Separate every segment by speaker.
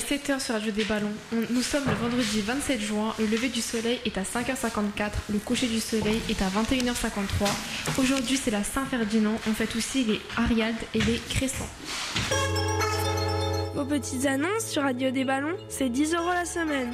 Speaker 1: 7h sur Radio des Ballons. Nous sommes le vendredi 27 juin. Le lever du soleil est à 5h54. Le coucher du soleil est à 21h53. Aujourd'hui, c'est la Saint-Ferdinand. On fête aussi les Ariades et les Crescents.
Speaker 2: Vos petites annonces sur Radio des Ballons, c'est 10 € la semaine.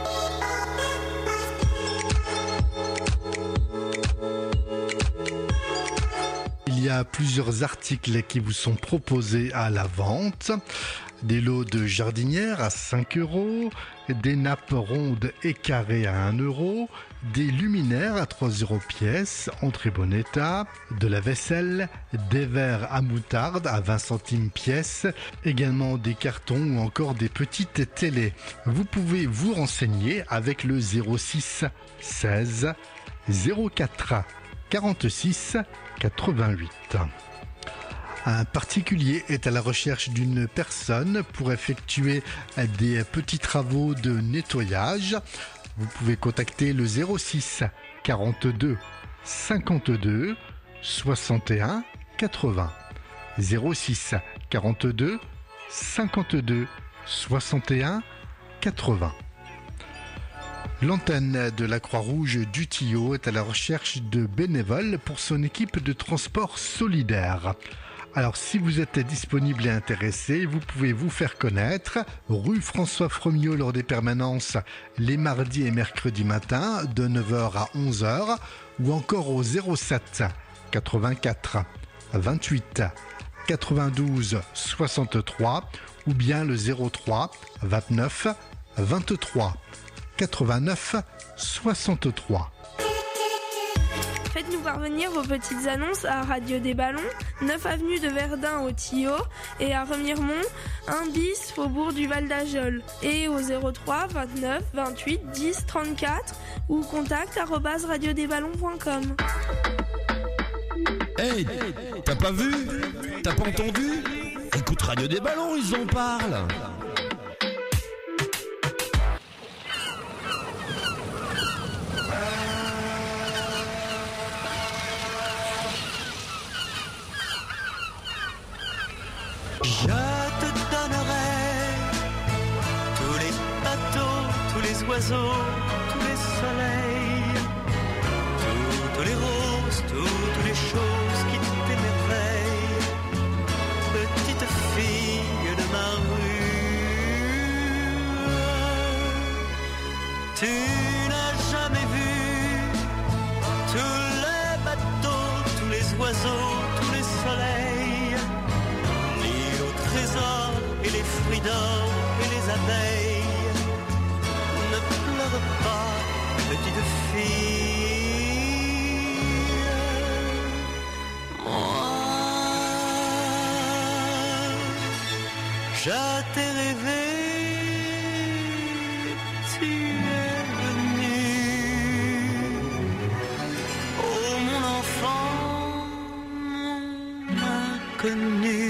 Speaker 3: Il y a plusieurs articles qui vous sont proposés à la vente. Des lots de jardinières à 5 €, des nappes rondes et carrées à 1 €, des luminaires à 3 € pièce, en très bon état, de la vaisselle, des verres à moutarde à 20 centimes pièce, également des cartons ou encore des petites télés. Vous pouvez vous renseigner avec le 06 16 04 46 88. Un particulier est à la recherche d'une personne pour effectuer des petits travaux de nettoyage. Vous pouvez contacter le 06 42 52 61 80. 06 42 52 61 80. L'antenne de la Croix-Rouge du Tillot est à la recherche de bénévoles pour son équipe de transport solidaire. Alors, si vous êtes disponible et intéressé, vous pouvez vous faire connaître rue François Fremiot lors des permanences les mardis et mercredis matins de 9h à 11h ou encore au 07 84 28 92 63 ou bien le 03 29 23 89 63.
Speaker 2: Faites-nous parvenir vos petites annonces à Radio des Ballons, 9 avenue de Verdun au Tillot et à Remiremont, 1 bis faubourg du Val d'Ajol et au 03 29 28 10 34 ou contact@radiodesballons.com.
Speaker 4: Hey, t'as pas vu? T'as pas entendu? Écoute Radio des Ballons, ils en parlent.
Speaker 5: Je te donnerai tous les bateaux, tous les oiseaux, tous les soleils, toutes les roses, toutes les choses qui t'émerveillent, petite fille de ma rue. Tu n'as jamais vu tous les bateaux, tous les oiseaux, tous les soleils, trésors et les fruits d'or et les abeilles. Ne pleure pas, petite fille. Moi, je t'ai rêvé, tu es venu. Oh mon enfant, mon inconnu.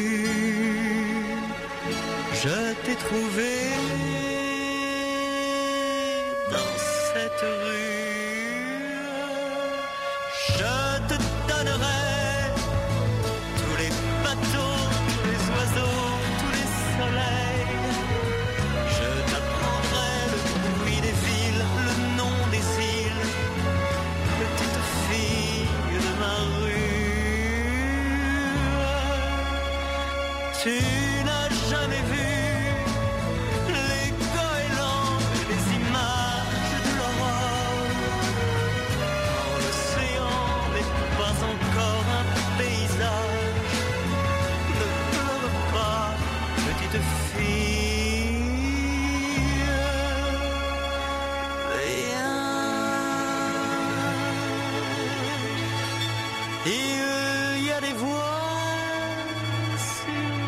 Speaker 5: Je t'ai trouvé dans cette rue. Je te donnerai tous les bateaux, tous les oiseaux, tous les soleils. Je t'apprendrai le bruit des villes, le nom des îles, petite fille de ma rue. Tu n'as jamais vu les goélands, les images de l'aurore. Quand l'océan n'est pas encore un paysage, ne pleure pas, petite fille. Viens, il y a des voix sur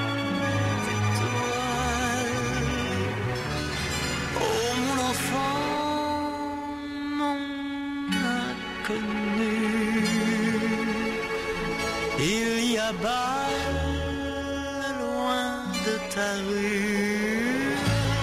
Speaker 5: il y a bas, loin de ta rue,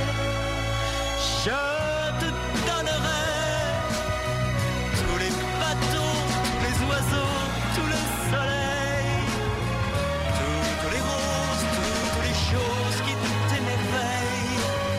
Speaker 5: je te donnerai tous les bateaux, tous les oiseaux, tout le soleil, toutes les roses, toutes les choses qui t'émerveillent,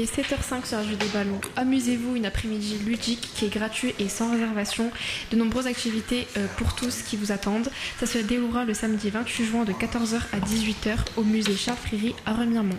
Speaker 1: est 7h05 sur la Jeu des Ballons. Amusez-vous, une après-midi ludique qui est gratuite et sans réservation. De nombreuses activités pour tous qui vous attendent. Ça se déroulera le samedi 28 juin de 14h à 18h au musée Charles Fréry à Remiremont.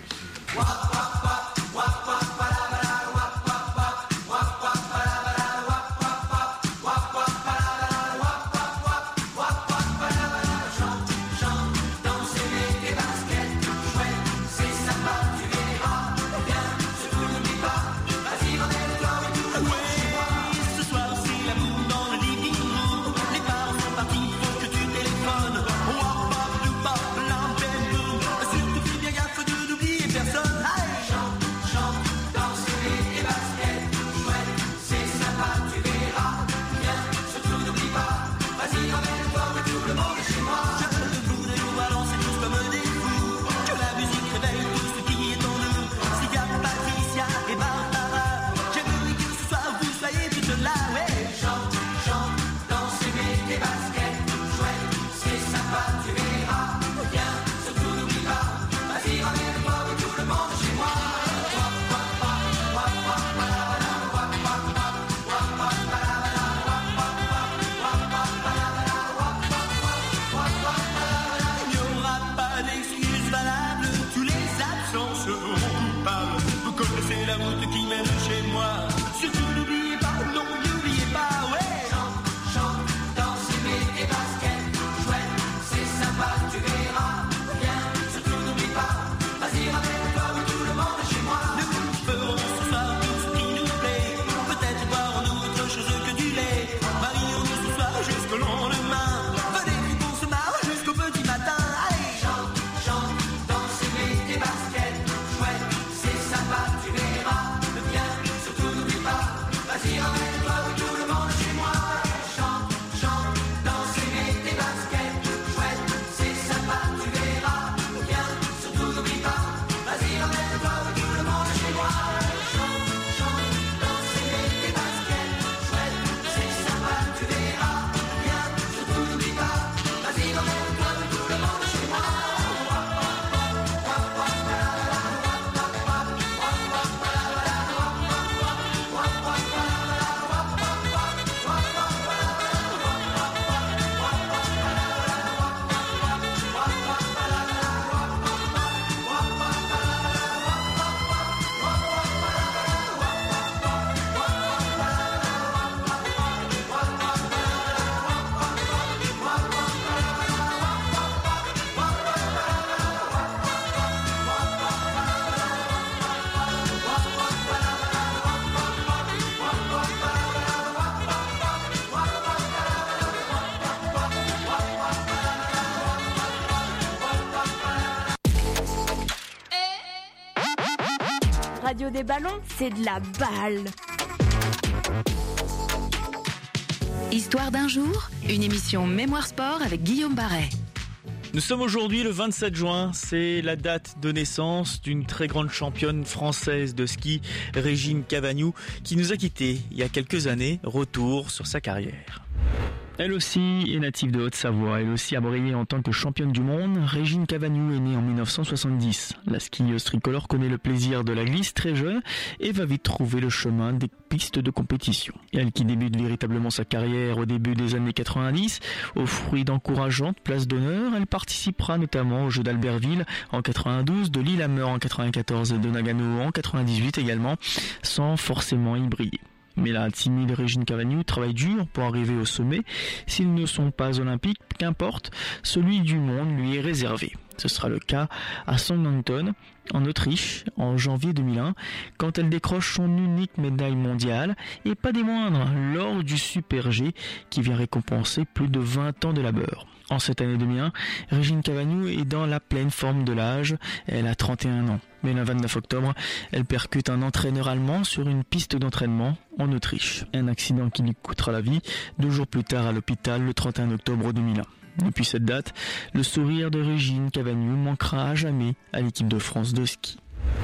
Speaker 6: Radio des Ballons, c'est de la balle.
Speaker 7: Histoire d'un jour, une émission Mémoire Sport avec Guillaume Barret.
Speaker 8: Nous sommes aujourd'hui le 27 juin, c'est la date de naissance d'une très grande championne française de ski, Régine Cavagnou, qui nous a quittés il y a quelques années. Retour sur sa carrière.
Speaker 9: Elle aussi est native de Haute-Savoie, elle aussi a brillé en tant que championne du monde. Régine Cavagnou est née en 1970. La skieuse tricolore connaît le plaisir de la glisse très jeune et va vite trouver le chemin des pistes de compétition. Et elle qui débute véritablement sa carrière au début des années 90, au fruit d'encourageantes places d'honneur, elle participera notamment aux Jeux d'Albertville en 92, de Lillehammer en 94 et de Nagano en 98 également, sans forcément y briller. Mais la timide Régine Cavagnou travaille dur pour arriver au sommet. S'ils ne sont pas olympiques, qu'importe, celui du monde lui est réservé. Ce sera le cas à Southampton, en Autriche, en janvier 2001, quand elle décroche son unique médaille mondiale, et pas des moindres, lors du Super G, qui vient récompenser plus de 20 ans de labeur. En cette année 2001, Régine Cavagnou est dans la pleine forme de l'âge, elle a 31 ans. Mais le 29 octobre, elle percute un entraîneur allemand sur une piste d'entraînement en Autriche. Un accident qui lui coûtera la vie 2 jours plus tard à l'hôpital le 31 octobre 2001. Depuis cette date, le sourire de Régine Cavagnou manquera à jamais à l'équipe de France de ski.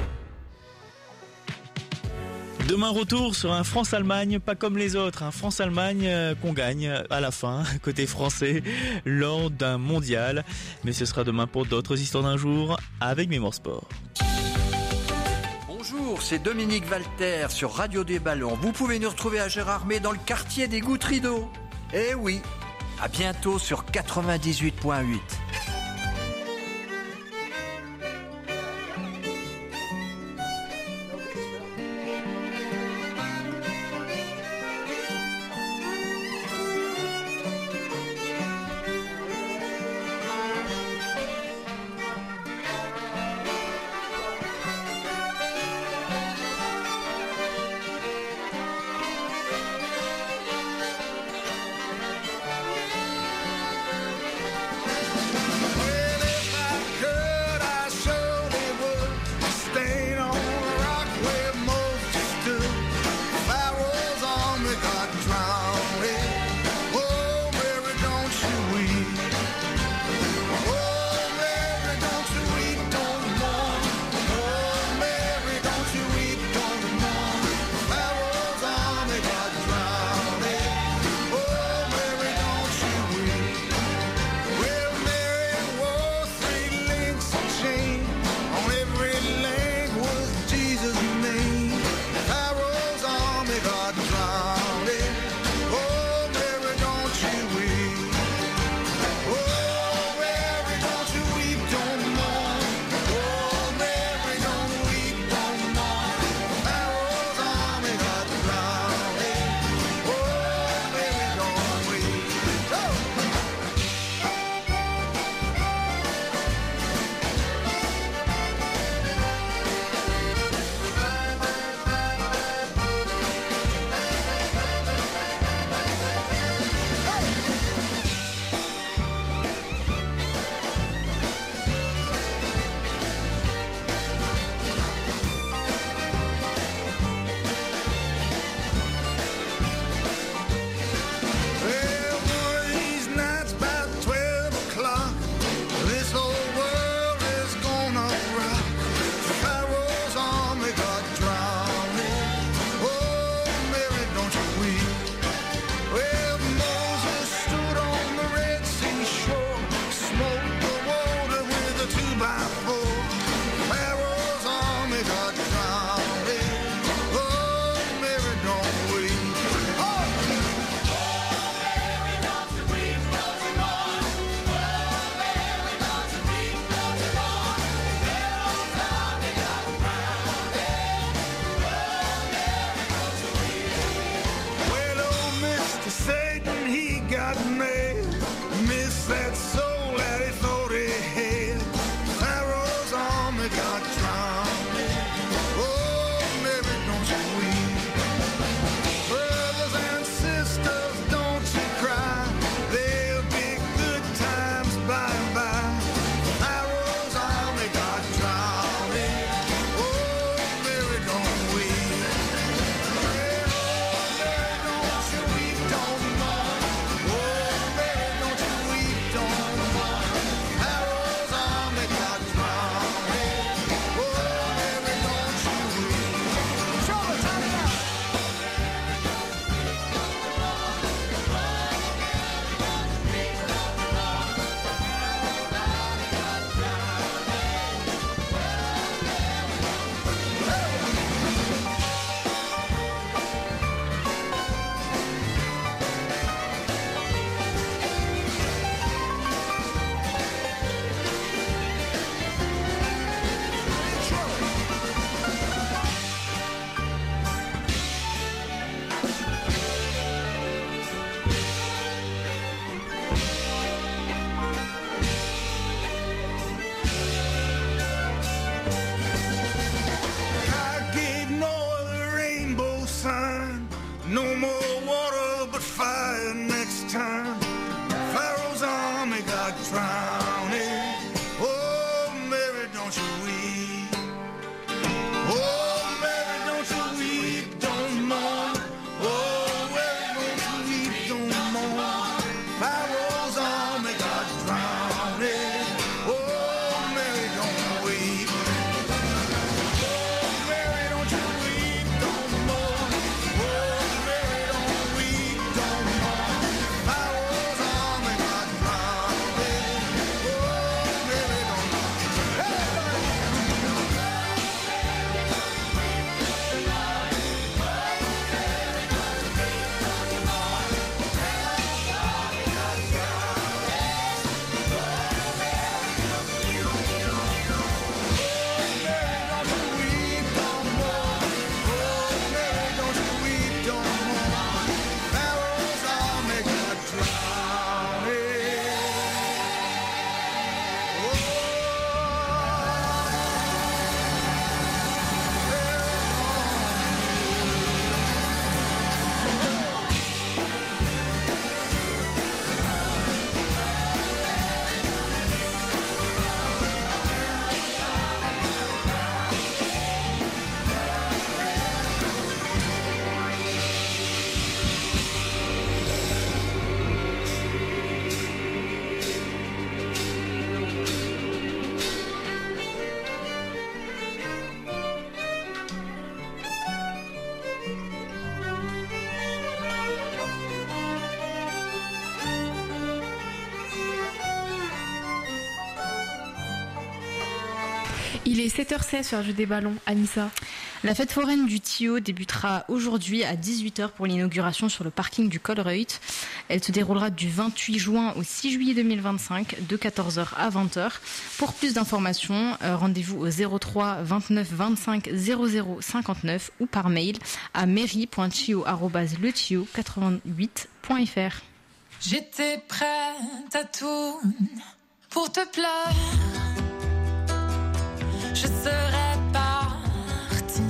Speaker 8: Demain, retour sur un France-Allemagne, pas comme les autres. Un France-Allemagne qu'on gagne à la fin, côté français, lors d'un mondial. Mais ce sera demain pour d'autres histoires d'un jour avec Mémoire Sport.
Speaker 10: Bonjour, Bonjour, c'est Dominique Walter sur Radio des Ballons. Vous pouvez nous retrouver à Gérardmer dans le quartier des Gouttes Rideaux. Eh oui, à bientôt sur 98.8.
Speaker 1: Il est 7h16 sur le jeu des ballons. Anissa.
Speaker 11: La fête foraine du Tio débutera aujourd'hui à 18h pour l'inauguration sur le parking du Colruyt. Elle se déroulera du 28 juin au 6 juillet 2025 de 14h à 20h. Pour plus d'informations, rendez-vous au 03 29 25 00 59 ou par mail à mairie.chio@letio88.fr.
Speaker 12: J'étais prête à tout pour te plaire. Je serais partie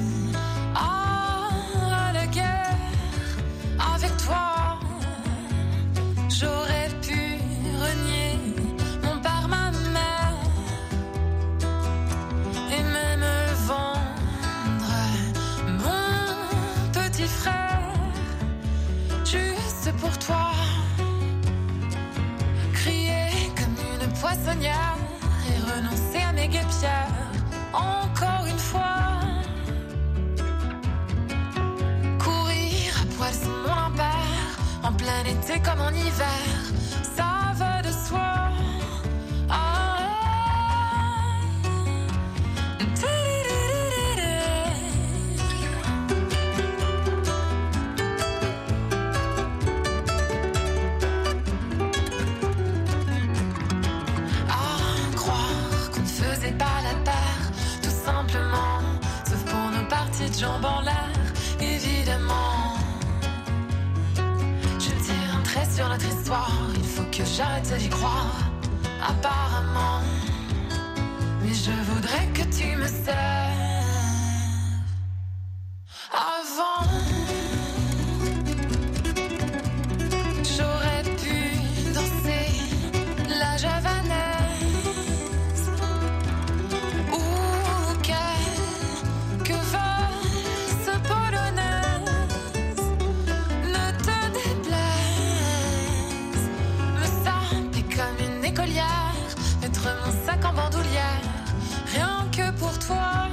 Speaker 12: à la guerre avec toi. J'aurais pu renier mon père, ma mère et même vendre mon petit frère juste pour toi. Crier comme une poissonnière et renoncer à mes guêpières. Encore une fois, courir à poil sous mon impair, en plein été comme en hiver, ça va de soi. Jambes en l'air, évidemment. Je tire un trait sur notre histoire. Il faut que j'arrête d'y croire, apparemment. Mais je voudrais que tu me serves avant. J'aurais pu danser la javanaise ou que va mettre mon sac en bandoulière, rien que pour toi.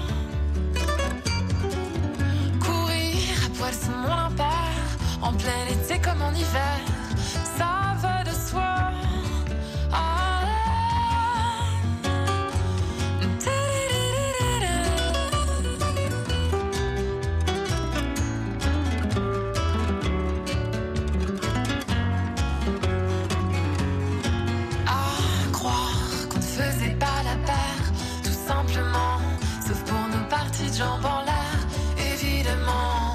Speaker 12: Courir à poil sous mon impair, en plein été comme en hiver, ça va de soi. Jambes en l'air, évidemment.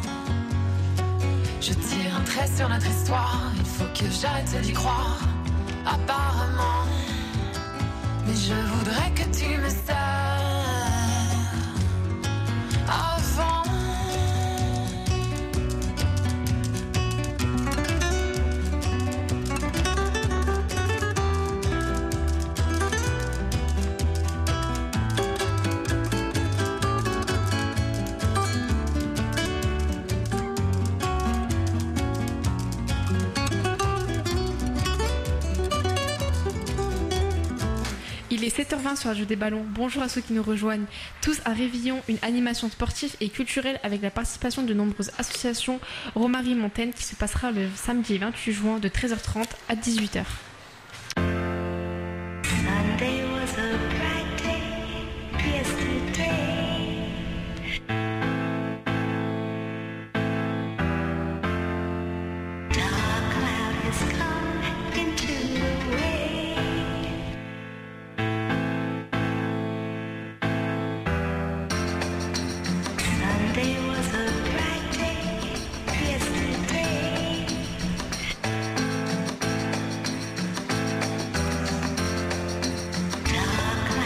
Speaker 12: Je tire un trait sur notre histoire. Il faut que j'arrête d'y croire, apparemment. Mais je voudrais que tu me serves avant.
Speaker 1: Il est 7h20 sur la jeu des ballons. Bonjour à ceux qui nous rejoignent. Tous à Révillon, une animation sportive et culturelle avec la participation de nombreuses associations Romary Montaigne qui se passera le samedi 28 juin de 13h30 à 18h.
Speaker 13: Dark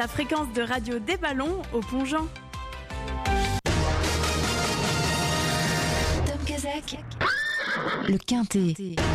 Speaker 6: la fréquence de radio des ballons au Pont-Jean.
Speaker 7: Tom Kazak, le Quintet.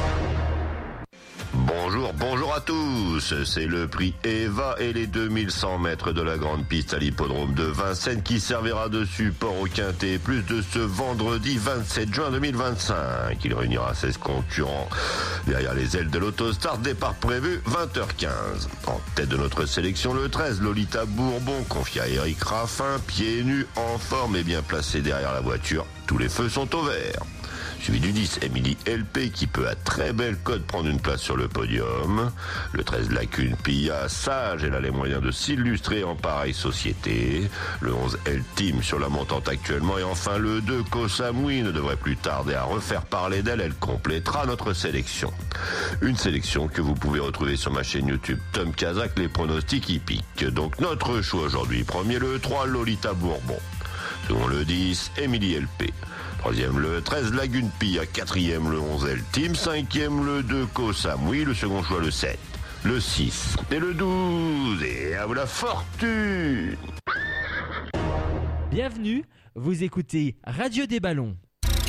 Speaker 13: Bonjour à tous, c'est le prix Eva et les 2100 mètres de la grande piste à l'hippodrome de Vincennes qui servira de support au Quintet plus de ce vendredi 27 juin 2025. Il réunira 16 concurrents derrière les ailes de l'Autostart, départ prévu 20h15. En tête de notre sélection, le 13, Lolita Bourbon, confié à Eric Raffin, pieds nus, en forme et bien placé derrière la voiture. Tous les feux sont au vert. Suivi du 10, Émilie LP qui peut à très belle cote prendre une place sur le podium. Le 13, Lacune Pilla, sage, elle a les moyens de s'illustrer en pareille société. Le 11, El Team sur la montante actuellement. Et enfin le 2, Koh Samui ne devrait plus tarder à refaire parler d'elle. Elle complétera notre sélection. Une sélection que vous pouvez retrouver sur ma chaîne YouTube Tom Kazak, les pronostics hippiques. Donc notre choix aujourd'hui, premier le 3, Lolita Bourbon. Second le 10, Émilie LP. Troisième le 13, Lagune Pilla. Quatrième le 11, El Team. Cinquième le 2, Koh Samui. Le second choix le 7, le 6 et le 12. Et à vous la fortune.
Speaker 14: Bienvenue, vous écoutez Radio des Ballons.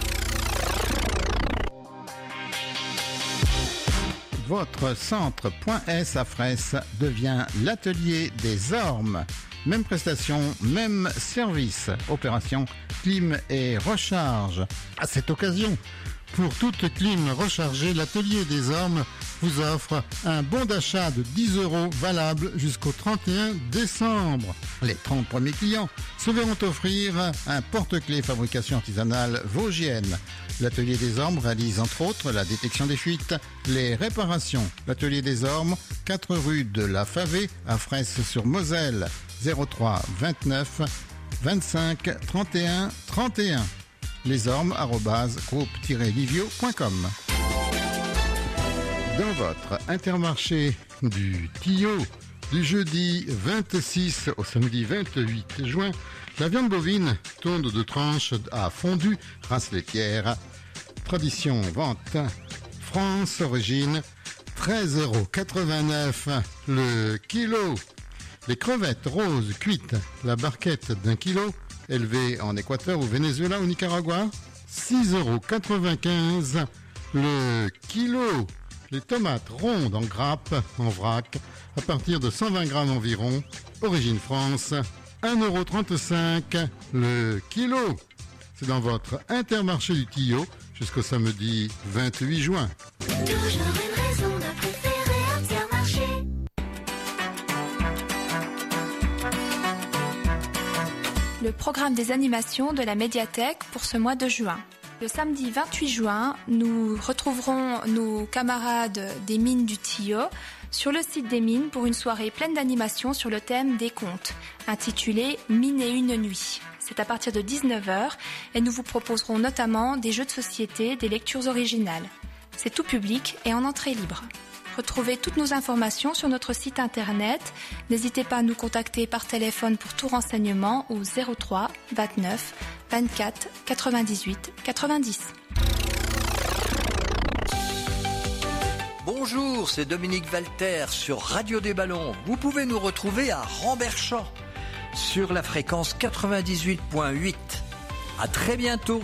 Speaker 15: Votre centre .s à Fraisse devient l'atelier des ormes. Même prestation, même service. Opération clim et recharge. À cette occasion, pour toute clim rechargée, l'atelier des ormes vous offre un bon d'achat de 10 € valable jusqu'au 31 décembre. Les 30 premiers clients se verront offrir un porte-clés fabrication artisanale vosgienne. L'atelier des ormes réalise entre autres la détection des fuites, les réparations. L'atelier des ormes, 4 rue de la Favée à Fraisse-sur-Moselle. 03 29 25 31 31. lesormes@groupe-livio.com. Dans votre Intermarché du Tillot du jeudi 26 au samedi 28 juin, la viande bovine tourne de tranches à fondu, race laitière, tradition vente, France origine, 13,89 € le kilo. Les crevettes roses cuites, la barquette d'1 kilo, élevées en Équateur, au Venezuela, au Nicaragua, 6,95 € le kilo. Les tomates rondes en grappe, en vrac, à partir de 120 grammes environ, origine France, 1,35 € le kilo. C'est dans votre Intermarché du Tillot jusqu'au samedi 28 juin.
Speaker 12: Toujours une raison de préférer Intermarché.
Speaker 16: Le programme des animations de la médiathèque pour ce mois de juin. Le samedi 28 juin, nous retrouverons nos camarades des mines du Tillot sur le site des mines pour une soirée pleine d'animations sur le thème des contes, intitulée « Mines et une nuit ». C'est à partir de 19h et nous vous proposerons notamment des jeux de société, des lectures originales. C'est tout public et en entrée libre. Retrouvez toutes nos informations sur notre site internet. N'hésitez pas à nous contacter par téléphone pour tout renseignement au 03 29 24 98 90.
Speaker 10: Bonjour, c'est Dominique Walter sur Radio des Ballons. Vous pouvez nous retrouver à Ramberchamp sur la fréquence 98.8. À très bientôt.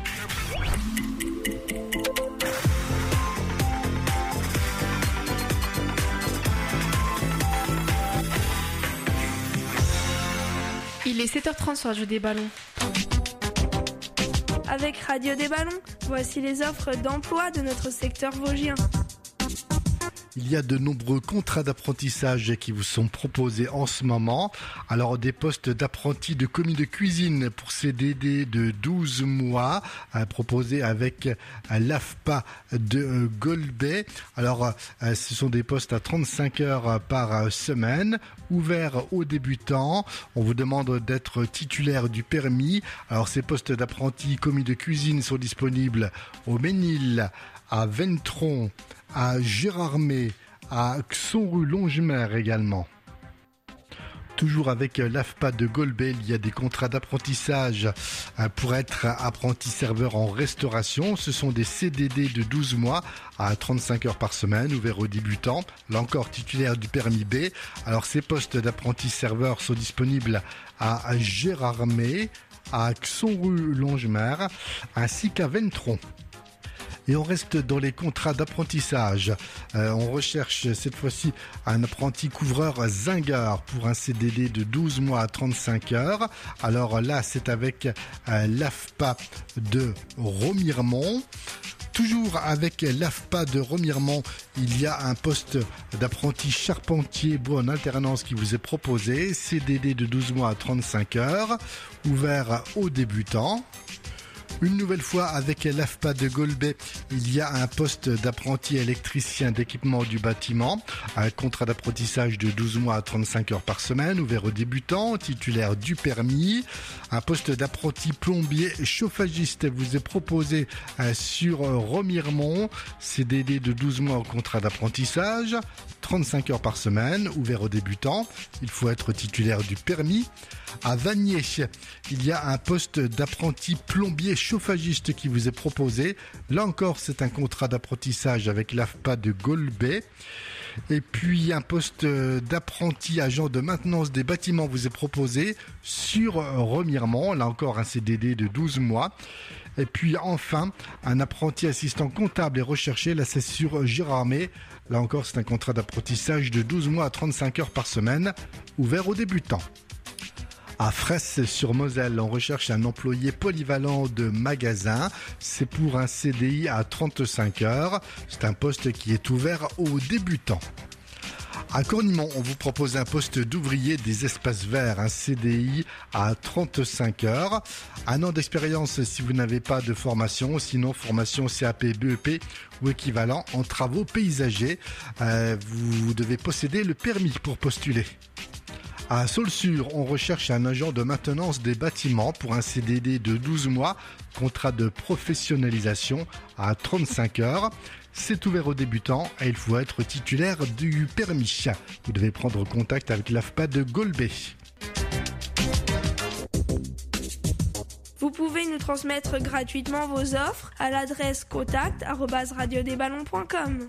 Speaker 1: Il est 7h30 sur Radio des Ballons.
Speaker 2: Avec Radio des Ballons, voici les offres d'emploi de notre secteur vosgien.
Speaker 3: Il y a de nombreux contrats d'apprentissage qui vous sont proposés en ce moment. Alors des postes d'apprentis de commis de cuisine pour CDD de 12 mois proposés avec l'AFPA de Golbet. Alors ce sont des postes à 35 heures par semaine, ouverts aux débutants. On vous demande d'être titulaire du permis. Alors ces postes d'apprentis commis de cuisine sont disponibles au Ménil, à Ventron, à Gérardmer, à Xon-rue Longemer également. Toujours avec l'AFPA de Golbet, il y a des contrats d'apprentissage pour être apprenti serveur en restauration. Ce sont des CDD de 12 mois à 35 heures par semaine, ouverts aux débutants. Là encore, titulaire du permis B. Alors, ces postes d'apprenti serveur sont disponibles à Gérardmer, à Xonru-Longemer, ainsi qu'à Ventron. Et on reste dans les contrats d'apprentissage. On recherche cette fois-ci un apprenti couvreur zingueur pour un CDD de 12 mois à 35 heures. Alors là, c'est avec l'AFPA de Remiremont. Toujours avec l'AFPA de Remiremont, il y a un poste d'apprenti charpentier bois en alternance qui vous est proposé. CDD de 12 mois à 35 heures, ouvert aux débutants. Une nouvelle fois avec l'AFPA de Golbet, il y a un poste d'apprenti électricien d'équipement du bâtiment, un contrat d'apprentissage de 12 mois à 35 heures par semaine, ouvert aux débutants, titulaire du permis. Un poste d'apprenti plombier chauffagiste vous est proposé sur Remiremont, CDD de 12 mois au contrat d'apprentissage, 35 heures par semaine, ouvert aux débutants. Il faut être titulaire du permis. À Vanier, il y a un poste d'apprenti plombier chauffagiste qui vous est proposé. Là encore, c'est un contrat d'apprentissage avec l'AFPA de Golbet. Et puis un poste d'apprenti agent de maintenance des bâtiments vous est proposé sur Remiremont. Là encore, un CDD de 12 mois. Et puis enfin, un apprenti assistant comptable est recherché. Là, c'est sur Gérardmer. Là encore, c'est un contrat d'apprentissage de 12 mois à 35 heures par semaine, ouvert aux débutants. À Fresse-sur-Moselle, on recherche un employé polyvalent de magasin. C'est pour un CDI à 35 heures. C'est un poste qui est ouvert aux débutants. À Cornimont, on vous propose un poste d'ouvrier des espaces verts, un CDI à 35 heures. 1 an d'expérience si vous n'avez pas de formation, sinon formation CAP, BEP ou équivalent en travaux paysagers. Vous devez posséder le permis pour postuler. À Saulsure, on recherche un agent de maintenance des bâtiments pour un CDD de 12 mois, contrat de professionnalisation à 35 heures. C'est ouvert aux débutants et il faut être titulaire du permis. Vous devez prendre contact avec l'AFPA de Golbet.
Speaker 2: Vous pouvez nous transmettre gratuitement vos offres à l'adresse contact@radiodesballons.com.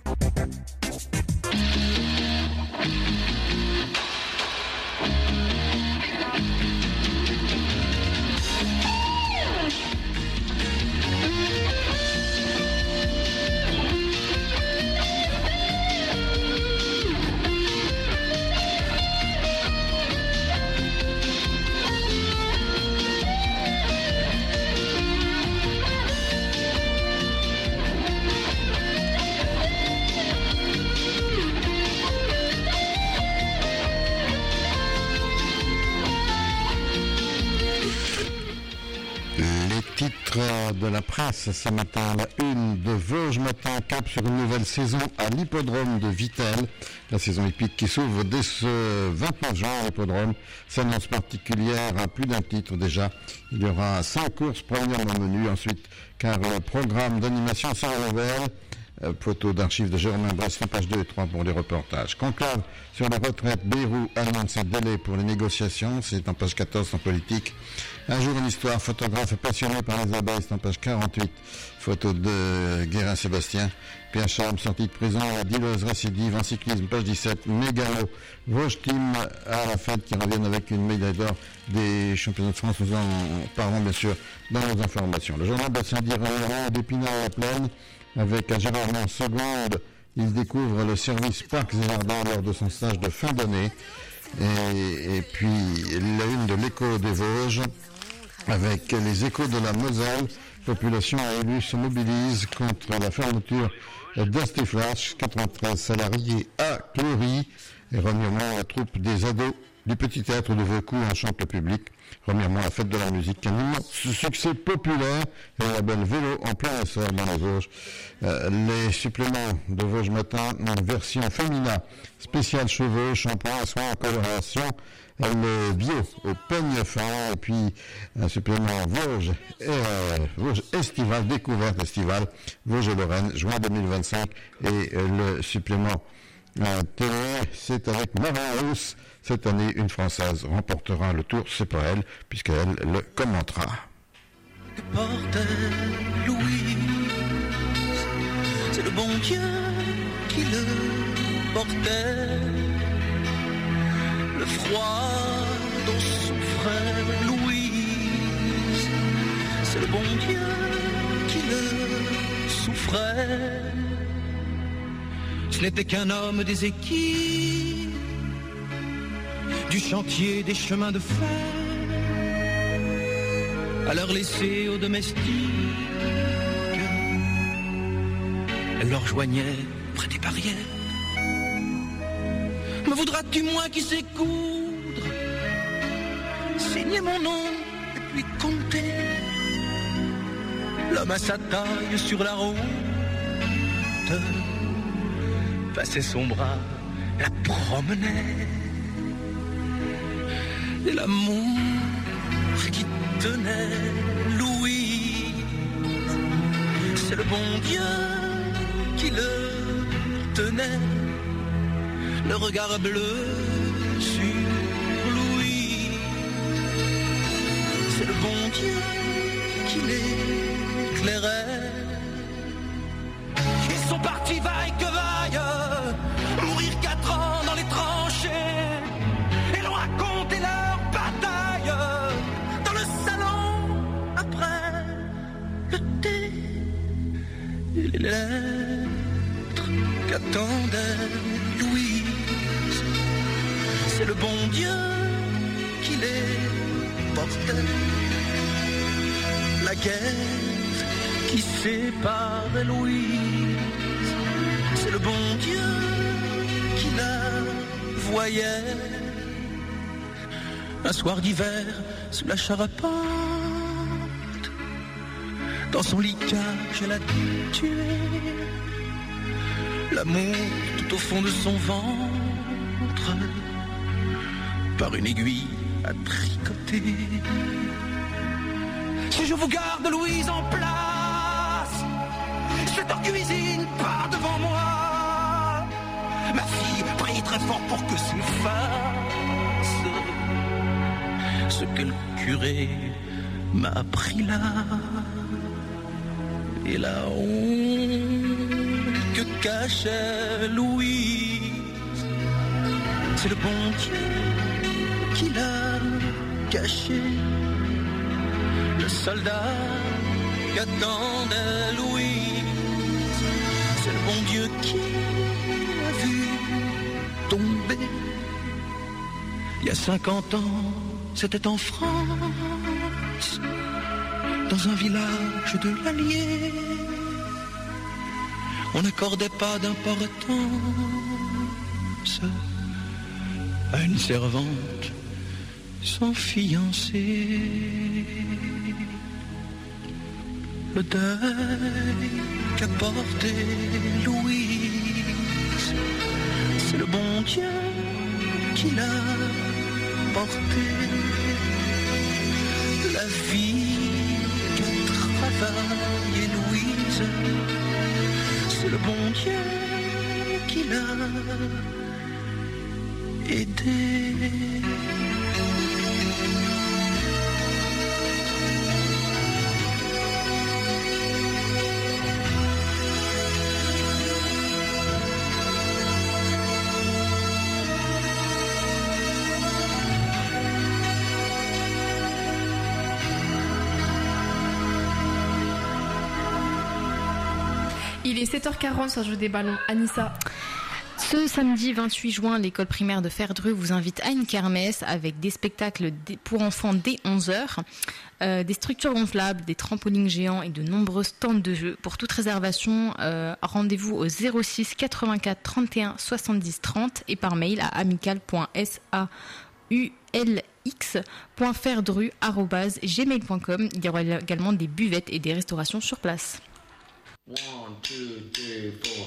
Speaker 15: De la presse ce matin, la une de Vosges Matin, cap sur une nouvelle saison à l'hippodrome de Vittel. La saison hippique qui s'ouvre dès ce 29 juin à l'hippodrome s'annonce particulière à plus d'un titre déjà. Il y aura 5 courses premières au menu ensuite, car le programme d'animation sera ouvert. Photo d'archives de Jérôme Brest, page 2 et 3 pour les reportages. Conclave sur la retraite, Bayrou annonce un délai pour les négociations, c'est en page 14 en politique. Un jour en histoire, photographe passionné par les abeilles, c'est en page 48. Photo de Guérin-Sébastien. Pierre Charme, sorti de prison, la dealeuse récidive en cyclisme, page 17. Mégalo, Vosges Team à la fête qui reviennent avec une médaille d'or des championnats de France. Nous en parlons bien sûr dans nos informations. Le journal Bassin-Di d'Épinal-la-Plaine, avec à Gérardmer seconde, il découvre le service Parcs et Jardins lors de son stage de fin d'année. Et puis la une de l'Écho des Vosges, avec les échos de la Moselle, population et élus se mobilisent contre la fermeture d'Astiflash, 93 salariés à Clory, et remirement la troupe des ados du petit théâtre de Vaucoux enchante le public. Remirement la fête de la musique, un immense succès populaire et un label vélo en plein essor dans les Vosges. Les suppléments de Vosges Matin, en version féminin, spécial cheveux, shampoing, soins en coloration, le bio au peigne fin, et puis un supplément Vosges Estival, découverte estivale, Vosges et Lorraine, juin 2025, et le supplément La télé, c'est avec Marie-Rousse. Cette année, une Française remportera le tour, c'est pas elle, puisqu'elle le commentera.
Speaker 5: Que portait Louise, c'est le bon Dieu qui le portait. Le froid dont souffrait Louise, c'est le bon Dieu qui le souffrait. Ce n'était qu'un homme des équipes, du chantier des chemins de fer, à leur laisser aux domestiques. Elle leur rejoignait près des barrières. Me voudras-tu moins qui sait coudre, signer mon nom et puis compter l'homme à sa taille sur la route, passait son bras, la promenait, et l'amour qui tenait Louis, c'est le bon Dieu qui le tenait, le regard bleu sur Louis, c'est le bon Dieu qui l'éclairait. Ils sont partis vaille que vaille, mourir 4 ans dans les tranchées, et l'on racontait leur bataille dans le salon après le thé et les lettres qu'attendait Louise. C'est le bon Dieu qui les portait. La guerre qui sépare Louise, c'est le bon Dieu qui la voyait. Un soir d'hiver, sous la charpente, dans son lit cage, elle a tué l'amour tout au fond de son ventre, par une aiguille à tricoter. Si je vous garde Louise en place, c'est en cuisine, pas devant moi. Ma fille prie très fort pour que s'efface ce que le curé m'a appris là. Et la honte que cachait Louise, c'est le bon Dieu qui l'a caché. Le soldat qu'attendait Louise, c'est le bon Dieu qui l'a vu tomber. Il y a 50 ans, c'était en France, dans un village de l'Allier. On n'accordait pas d'importance à une servante sans fiancé. Le deuil qu'a porté Louise, c'est le bon Dieu qui l'a porté. La vie qu'a travaillé Louise, c'est le bon Dieu qui l'a aidé.
Speaker 1: Il est 7h40 sur Jeu des Ballons. Anissa.
Speaker 11: Ce samedi 28 juin, l'école primaire de Ferdru vous invite à une kermesse avec des spectacles pour enfants dès 11h, des structures gonflables, des trampolines géants et de nombreuses stands de jeux. Pour toute réservation, rendez-vous au 06 84 31 70 30 et par mail à amical.saulx.ferdru@gmail.com. Il y aura également des buvettes et des restaurations sur place.
Speaker 17: 1, 2, 3,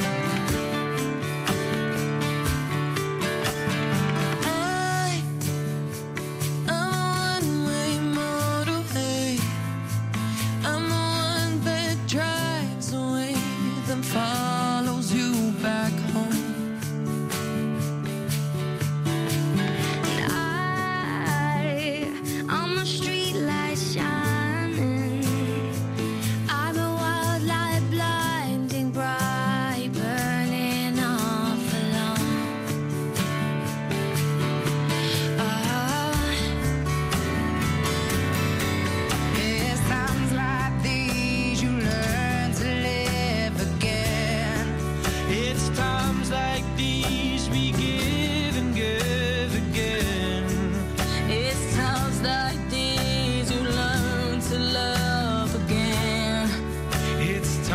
Speaker 17: 4.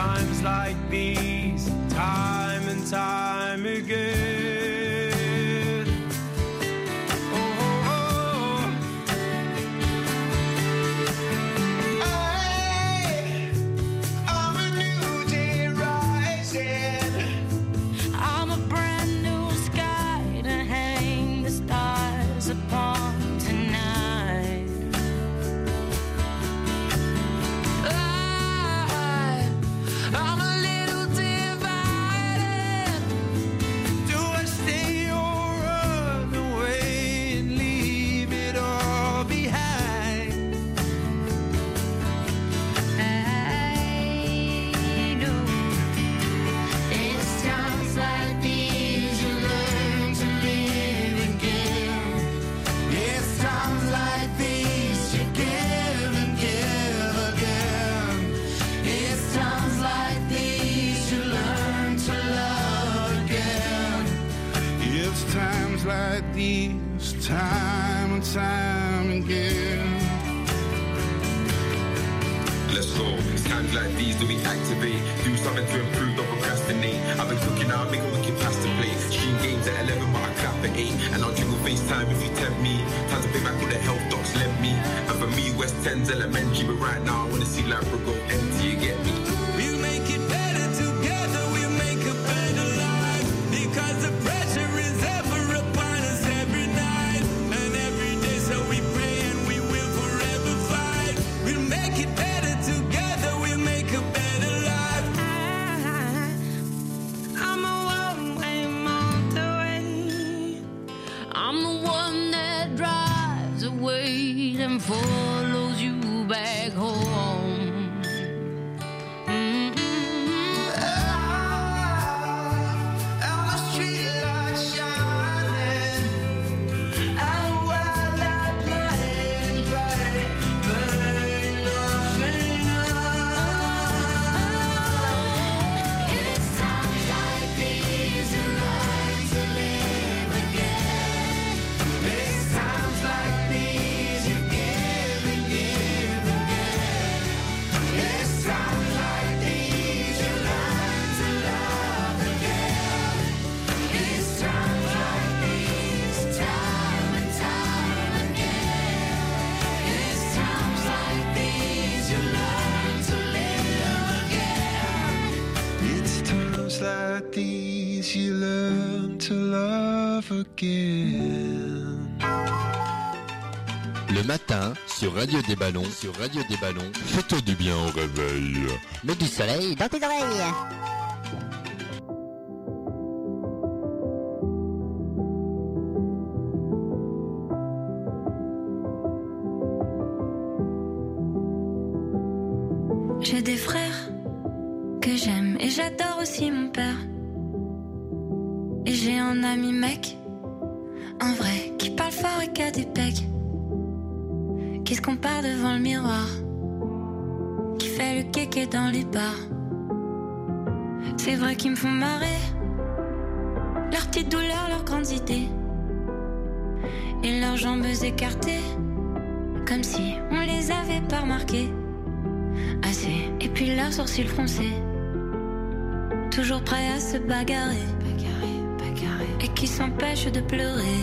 Speaker 18: times like these, time and time again. Oh, oh, oh. I'm a new day rising.
Speaker 12: I'm a brand new sky to hang the stars upon tonight. I'm a little divided.
Speaker 18: Do I stay or run away and leave it all behind?
Speaker 12: I know it's times like these you learn to live again.
Speaker 18: It's times like these you give and give again.
Speaker 12: It's times like these you learn to love again.
Speaker 18: It's times like these, time and time again.
Speaker 19: Let's go. It's times like these that we activate. Do something to improve, don't procrastinate. I've been cooking out, make a wicked pasta plate. Stream games at 11, but I clap at 8. And I'll jiggle FaceTime if you tempt me. Time to pay back all the health docs lent me. And for me, West 10's elementary. But right now, I wanna see Labra go empty, you get me?
Speaker 18: We'll make it better together, we'll make a better life. Because the pressure is ever upon us every night and every day. So we pray and we will forever fight. We'll make it better together, we'll make a better life.
Speaker 12: I'm a one-way motorway. I'm the one that drives away and follows you back home.
Speaker 18: I'm a street light shining, I'm a wild light burning bright, burning up and up.
Speaker 12: It's times like these you learn to live again.
Speaker 18: It's times like these you give and give again. It's times like these you learn to love again. It's times like these, time and time again. It's times like these you learn to live again. It's times like these you learn to love again.
Speaker 20: Le matin, sur Radio des Ballons, fais-toi du bien au réveil.
Speaker 21: Mets du soleil dans tes oreilles.
Speaker 12: J'ai des frères que j'aime et j'adore aussi mon père. Et j'ai un ami mec, un vrai, qui parle fort et qui a des pecs, qui se compare devant le miroir, qui fait le kéké dans les bars. C'est vrai qu'ils me font marrer, leurs petites douleurs, leurs grandes idées, et leurs jambes écartées, comme si on les avait pas remarquées assez. Et puis leurs sourcils froncés, toujours prêts à se bagarrer, et qui s'empêchent de pleurer,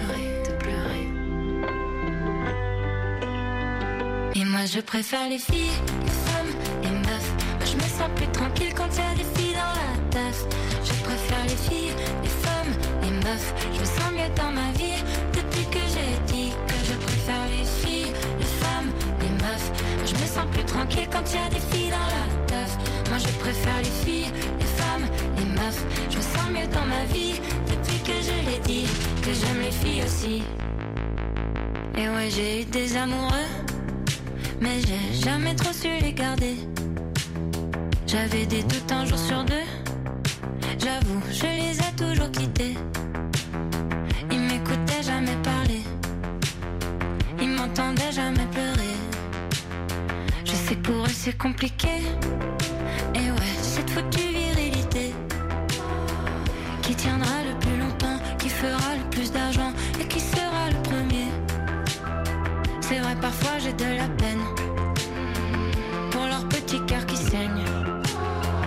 Speaker 12: Et moi je préfère les filles, les femmes, les meufs. Moi je me sens plus tranquille quand y a des filles dans la taf. Je préfère les filles, les femmes, les meufs. Je me sens mieux dans ma vie depuis que j'ai dit que je préfère les filles, les femmes, les meufs. Moi je me sens plus tranquille quand y a des filles dans la taf. Moi je préfère les filles, les femmes, les meufs. Je me sens mieux dans ma vie depuis que je l'ai dit que j'aime les filles aussi. Et ouais, j'ai eu des amoureux, mais j'ai jamais trop su les garder. J'avais des doutes un jour sur deux, j'avoue, je les ai toujours quittés. Ils m'écoutaient jamais parler, ils m'entendaient jamais pleurer. Je sais que pour eux c'est compliqué, et ouais, cette foutue virilité qui tiendra le plus longtemps, qui fera le plus d'argent et qui sera le premier. C'est vrai, parfois j'ai de la peine pour leur petit cœur qui saigne.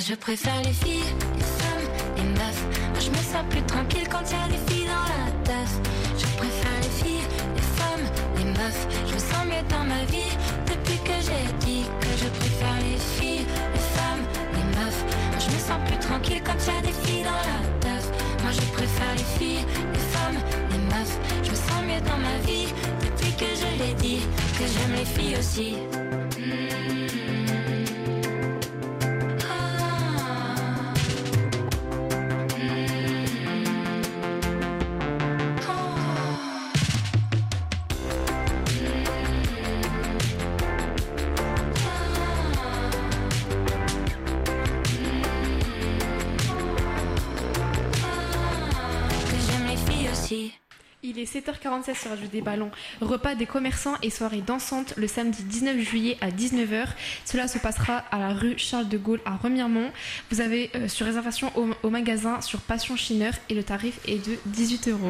Speaker 12: je préfère les filles, les femmes, les meufs. Moi je me sens plus tranquille quand y a des filles dans la teuf. Je préfère les filles, les femmes, les meufs. Je me sens mieux dans ma vie depuis que j'ai dit que je préfère les filles, les femmes, les meufs. Moi je me sens plus tranquille quand y a des filles dans la teuf. Moi je préfère les filles, les femmes, les meufs. Je me sens mieux dans ma vie depuis que je l'ai dit que j'aime les filles aussi.
Speaker 1: Il est 7h47 sur Radio des Ballons. Repas des commerçants et soirée dansante le samedi 19 juillet à 19h. Cela se passera à la rue Charles de Gaulle à Remiremont. Vous avez sur réservation au magasin sur Passion Chineur et le tarif est de 18 €.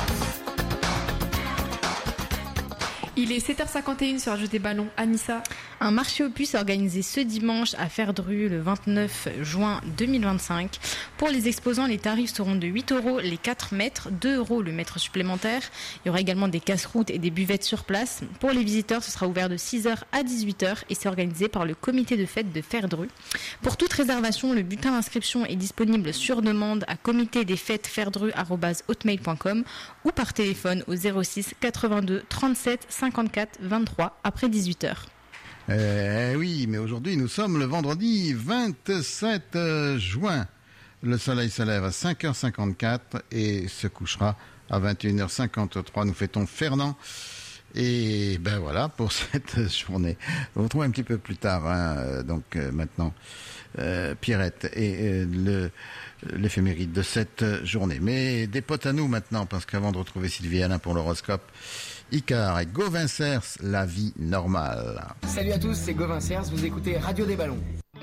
Speaker 1: Il est 7h51 sur Radio des Ballons. Anissa.
Speaker 11: Un marché aux puces est organisé ce dimanche à Ferdru le 29 juin 2025. Pour les exposants, les tarifs seront de 8 € les 4 mètres, 2 € le mètre supplémentaire. Il y aura également des casse-routes et des buvettes sur place. Pour les visiteurs, ce sera ouvert de 6h à 18h et c'est organisé par le comité de fête de Ferdru. Pour toute réservation, le bulletin d'inscription est disponible sur demande à comitédesfêtesferdru@hotmail.com ou par téléphone au 06 82 37 54 23 après 18h.
Speaker 15: Oui, mais aujourd'hui, nous sommes le vendredi 27 juin. Le soleil se lève à 5h54 et se couchera à 21h53. Nous fêtons Fernand. Et ben voilà pour cette journée. On retrouve un petit peu plus tard, maintenant, Pierrette et l'éphéméride de cette journée. Mais des potes à nous maintenant, parce qu'avant de retrouver Sylvie Alain pour l'horoscope, Icar et Gauvin Cers, la vie normale.
Speaker 4: Salut à tous, c'est Gauvin Cers, vous écoutez Radio des Ballons.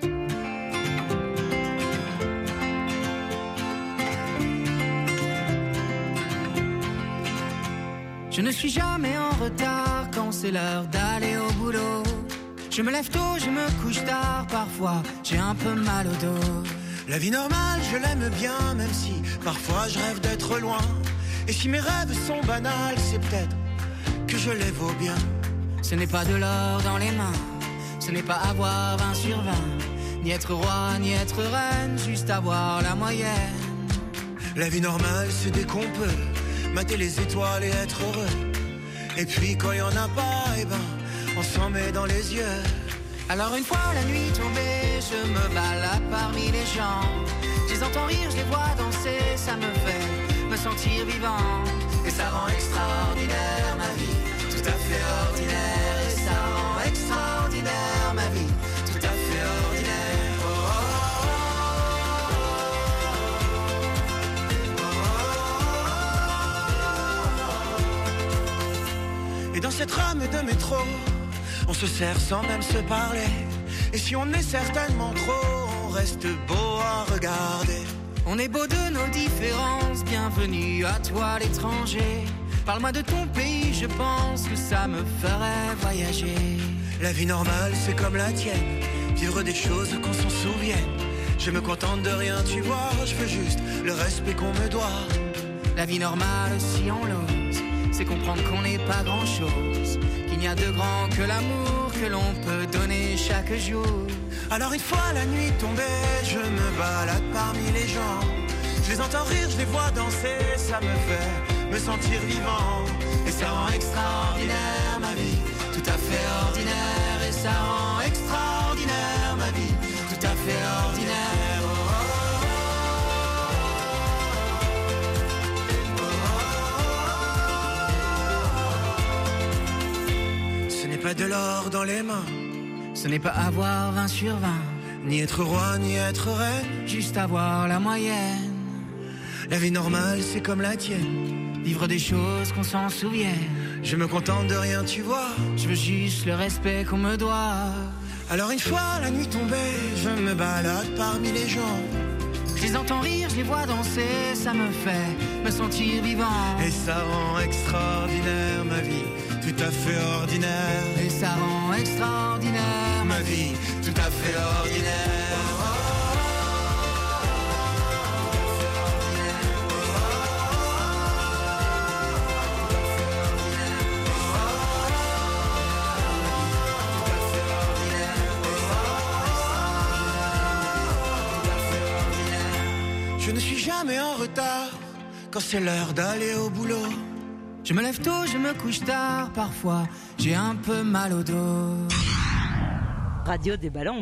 Speaker 22: Je ne suis jamais en retard quand c'est l'heure d'aller au boulot. Je me lève tôt, je me couche tard, parfois j'ai un peu mal au dos.
Speaker 5: La vie normale, je l'aime bien, même si parfois je rêve d'être loin. Et si mes rêves sont banals, c'est peut-être que je les vaux bien.
Speaker 22: Ce n'est pas de l'or dans les mains, ce n'est pas avoir 20 sur 20, ni être roi, ni être reine, juste avoir la moyenne.
Speaker 5: La vie normale, c'est dès qu'on peut mater les étoiles et être heureux. Et puis quand il y en a pas, on s'en met dans les yeux.
Speaker 22: Alors une fois la nuit tombée, je me balade parmi les gens. Je les entends rire, je les vois danser, ça me fait me sentir vivant. Et ça rend extraordinaire ma vie, tout à fait ordinaire. Et ça rend extraordinaire ma vie, tout à fait ordinaire. Oh,
Speaker 5: Et dans cette rame de métro, on se sert sans même se parler. Et si on est certainement trop, on reste beau à regarder.
Speaker 22: On est beau de nos différences, bienvenue à toi l'étranger. Parle-moi de ton pays, je pense que ça me ferait voyager.
Speaker 5: La vie normale, c'est comme la tienne, vivre des choses qu'on s'en souvienne. Je me contente de rien, tu vois, je veux juste le respect qu'on me doit.
Speaker 22: La vie normale, si on l'ose, c'est comprendre qu'on n'est pas grand-chose, qu'il n'y a de grand que l'amour que l'on peut donner chaque jour.
Speaker 5: Alors une fois la nuit tombée, je me balade parmi les gens. Je les entends rire, je les vois danser, ça me fait me sentir vivant.
Speaker 22: Et ça rend extraordinaire ma vie, tout à fait ordinaire. Et ça rend extraordinaire ma vie, tout à fait ordinaire. Oh,
Speaker 5: Ce n'est pas de l'or dans les mains,
Speaker 22: ce n'est pas avoir 20 sur 20,
Speaker 5: ni être roi, ni être reine,
Speaker 22: juste avoir la moyenne.
Speaker 5: La vie normale, c'est comme la tienne,
Speaker 22: vivre des choses qu'on s'en souvienne.
Speaker 5: Je me contente de rien, tu vois,
Speaker 22: je veux juste le respect qu'on me doit.
Speaker 5: Alors une fois la nuit tombée, je me balade parmi les gens.
Speaker 22: Je les entends rire, je les vois danser, ça me fait me sentir vivant.
Speaker 5: Et ça rend extraordinaire ma vie, tout à fait ordinaire.
Speaker 22: Et ça rend extraordinaire
Speaker 5: ma vie, tout à fait ordinaire. Je ne suis jamais en retard quand c'est l'heure d'aller au boulot.
Speaker 22: Je me lève tôt, je me couche tard, parfois j'ai un peu mal au dos.
Speaker 6: Radio des Ballons.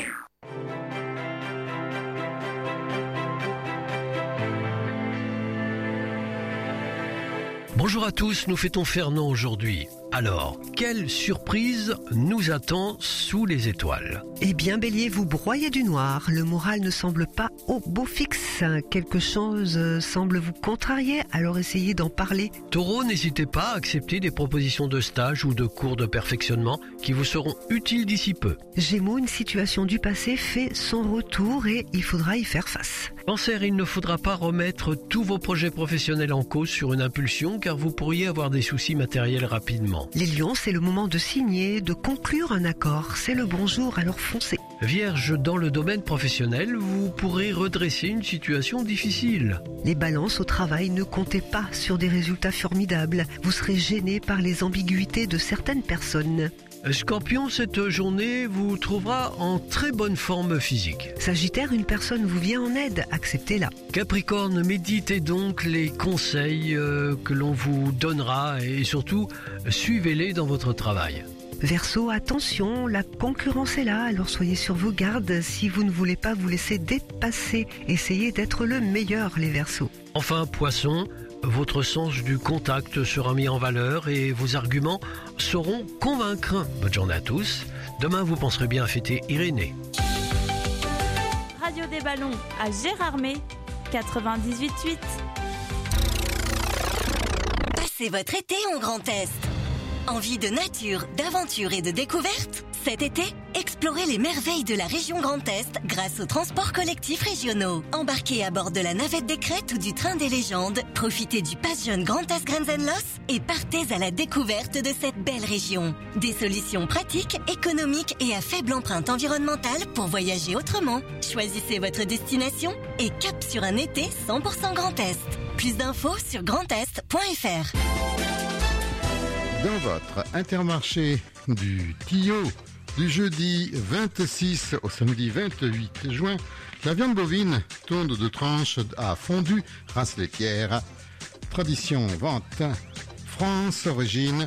Speaker 23: Bonjour à tous, nous fêtons Fernand aujourd'hui. Alors, quelle surprise nous attend sous les étoiles?
Speaker 24: Eh bien, Bélier, vous broyez du noir. Le moral ne semble pas au beau fixe. Quelque chose semble vous contrarier, alors essayez d'en parler.
Speaker 23: Taureau, n'hésitez pas à accepter des propositions de stage ou de cours de perfectionnement qui vous seront utiles d'ici peu.
Speaker 24: Gémeaux, une situation du passé fait son retour et il faudra y faire face.
Speaker 23: Cancer, il ne faudra pas remettre tous vos projets professionnels en cause sur une impulsion car vous pourriez avoir des soucis matériels rapidement.
Speaker 24: Les lions, c'est le moment de signer, de conclure un accord. C'est le bon jour, alors foncez.
Speaker 23: Vierge, dans le domaine professionnel, vous pourrez redresser une situation difficile.
Speaker 24: Les balances au travail, ne comptez pas sur des résultats formidables. Vous serez gêné par les ambiguïtés de certaines personnes.
Speaker 23: Scorpion, cette journée vous trouvera en très bonne forme physique.
Speaker 24: Sagittaire, une personne vous vient en aide, acceptez-la.
Speaker 23: Capricorne, méditez donc les conseils que l'on vous donnera et surtout suivez-les dans votre travail.
Speaker 24: Verseau, attention, la concurrence est là, alors soyez sur vos gardes si vous ne voulez pas vous laisser dépasser. Essayez d'être le meilleur, les Verseaux.
Speaker 23: Enfin, Poisson, votre sens du contact sera mis en valeur et vos arguments sauront convaincre. Bonne journée à tous. Demain, vous penserez bien à fêter Irénée.
Speaker 6: Radio des Ballons à Gérardmer, 98.8.
Speaker 7: Passez votre été en Grand Est. Envie de nature, d'aventure et de découverte ? Cet été, explorez les merveilles de la région Grand Est grâce aux transports collectifs régionaux. Embarquez à bord de la navette des Crêtes ou du train des légendes, profitez du Pass Jeune Grand Est Grenzenlos et partez à la découverte de cette belle région. Des solutions pratiques, économiques et à faible empreinte environnementale pour voyager autrement. Choisissez votre destination et cap sur un été 100% Grand Est. Plus d'infos sur grandest.fr.
Speaker 15: Dans votre Intermarché du Tillot, du jeudi 26 au samedi 28 juin, la viande bovine tourne de tranches à fondu, race laitière, tradition vente, France origine,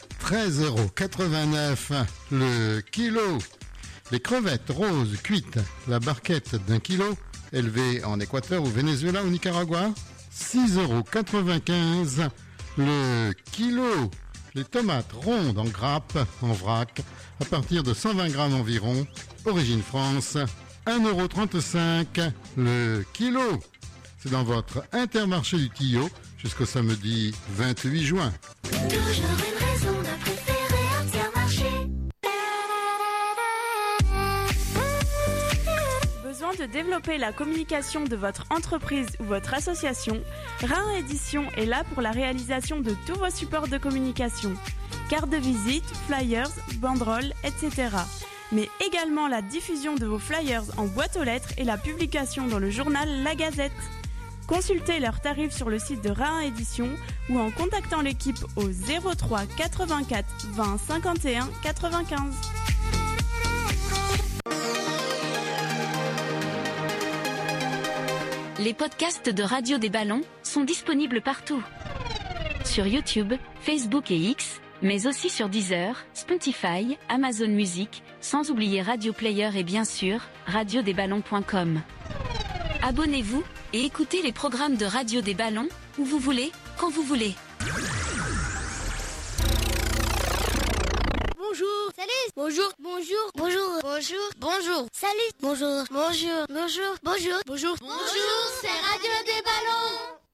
Speaker 15: 13,89 € le kilo. Les crevettes roses cuites, la barquette d'1 kilo, élevée en Équateur, au Venezuela, au Nicaragua, 6,95 € le kilo. Les tomates rondes en grappe, en vrac, à partir de 120 grammes environ, origine France, 1,35 € le kilo. C'est dans votre Intermarché du Tillot jusqu'au samedi 28 juin.
Speaker 12: Toujours une raison de préférer Intermarché.
Speaker 6: Besoin de développer la communication de votre entreprise ou votre association, Rhin Édition est là pour la réalisation de tous vos supports de communication. Cartes de visite, flyers, banderoles, etc. Mais également la diffusion de vos flyers en boîte aux lettres et la publication dans le journal La Gazette. Consultez leurs tarifs sur le site de Rhin Édition ou en contactant l'équipe au 03 84 20 51 95.
Speaker 8: Les podcasts de Radio des Ballons sont disponibles partout. Sur YouTube, Facebook et X, mais aussi sur Deezer, Spotify, Amazon Music, sans oublier Radio Player et bien sûr, radiodesballons.com. Abonnez-vous et écoutez les programmes de Radio des Ballons où vous voulez, quand vous voulez.
Speaker 9: Bonjour, salut, bonjour, bonjour, bonjour, bonjour, bonjour, salut, bonjour, bonjour, bonjour, bonjour, bonjour, bonjour, c'est Radio des Ballons.